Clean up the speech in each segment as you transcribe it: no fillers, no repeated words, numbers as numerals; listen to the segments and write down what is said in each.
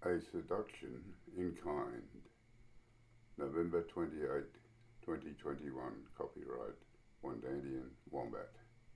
A Seduction in Kind, November 28, 2021, copyright Wandandian Wombat.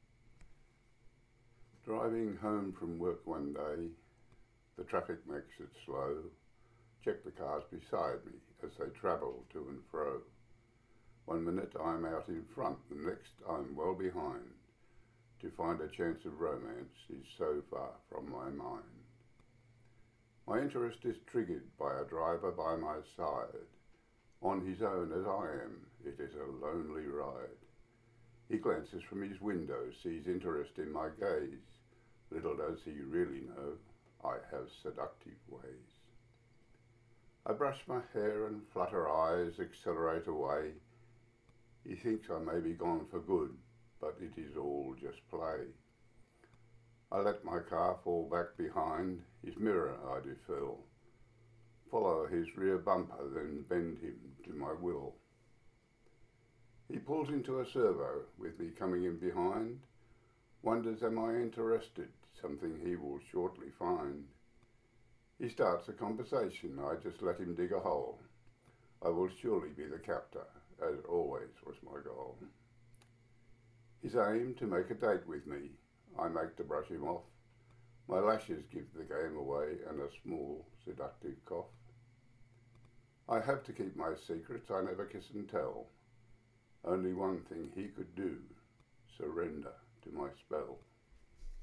Driving home from work one day, the traffic makes it slow. Check the cars beside me as they travel to and fro. 1 minute I'm out in front, the next I'm well behind. To find a chance of romance is so far from my mind. My interest is triggered by a driver by my side. On his own as I am, it is a lonely ride. He glances from his window, sees interest in my gaze. Little does he really know, I have seductive ways. I brush my hair and flutter eyes, accelerate away. He thinks I may be gone for good, but it is all just play. I let my car fall back behind, his mirror I do fill. Follow his rear bumper, then bend him to my will. He pulls into a servo, with me coming in behind. Wonders am I interested, something he will shortly find. He starts a conversation, I just let him dig a hole. I will surely be the captor, as always was my goal. His aim to make a date with me, I make to brush him off. My lashes give the game away and a small seductive cough. I have to keep my secrets, I never kiss and tell. Only one thing he could do, surrender to my spell.